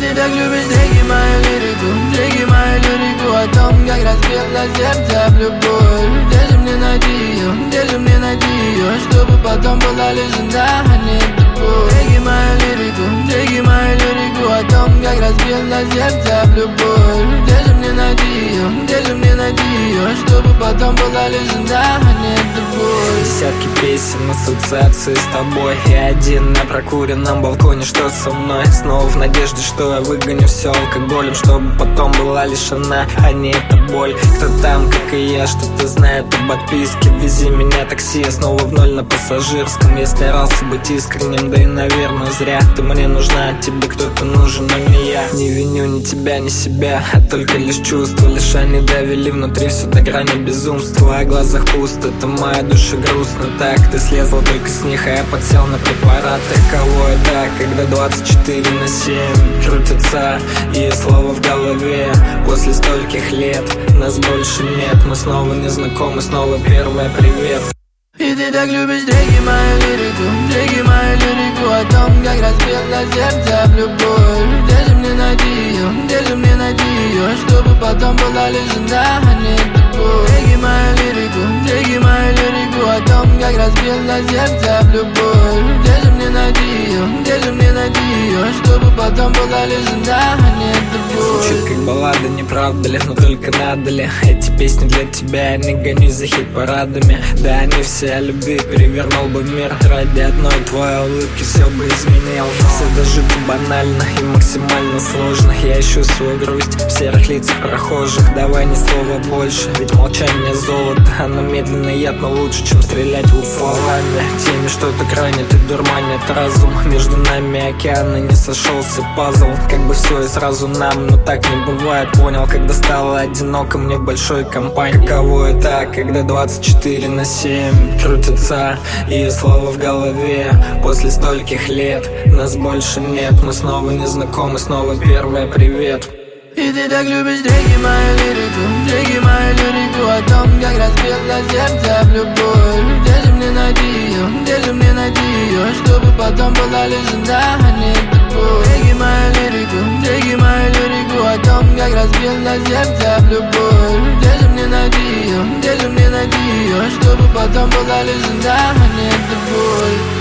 ты так любишь, драги мою лирику о том, как разбила сердце об любовь. Где же мне найти ее, чтобы потом была лишь жена, а не тобой. Драги мою лирику о том, как разбила сердце об любовь. Где же мне найти ее, чтобы потом была лишь жена, а не тобой. Десятки песен, ассоциации с тобой. И один на прокуренном балконе, что со мной. Снова в надежде, что я выгоню все алкоголем, чтобы потом была лишь она, а не эта боль. Кто там, как и я, что-то знает об отписке. Вези меня такси, я снова в ноль на пассажирском. Я старался быть искренним, да и наверное зря. Ты мне нужна, а тебе кто-то нужен, но не я. Не виню ни тебя, ни себя, а только лишь чувства. Лишь они довели внутри все до грани безумства. А в глазах пусто, это моя душа грустно. Так, ты слезла только с них, а я подсел на препараты. Кого это, когда 24/7 крутятся и слова в голове. После стольких лет нас больше нет. Мы снова не знакомы, снова первое привет. И ты так любишь, драги мою лирику о том, как разбила сердце об любовь. Где же мне найти ее, чтобы потом была лишь жена, а не тобой. Драги мою лирику о том, как разбила сердце об любовь. Где же мне найти ее, чтобы потом была лишь жена, а не тобой. Звучит как баллада, не правда ли, но только надо ли. Эти песни для тебя, я не гонюсь за хит-парадами. Да, они все о любви, перевернул бы мир. Ради одной твоей улыбки все бы изменил. Все даже банально и максимально сложно. Я ищу свою грусть в серых лицах прохожих. Давай ни слова больше, ведь молчание золото. Оно медленно яд, но лучше, чем стрелять в словами. Теми что-то крайне, ты дурманит разум. Между нами океаны, не сошелся пазл. Как бы все и сразу нам, но так не бывает. Понял, когда стало одиноко мне в большой компании. Каково это, когда 24/7 крутятся и слова в голове. После стольких лет нас больше нет. Мы снова не знакомы, снова первое привет. И ты так любишь, драги мою лирику о том, как разбила сердце об любовь. Где же мне найти ее, чтобы потом была лишь жена, а не тобой. Драги мою лирику о том, как разбила сердце об любовь. Где же мне найти ее, чтобы потом была лишь жена, а не тобой.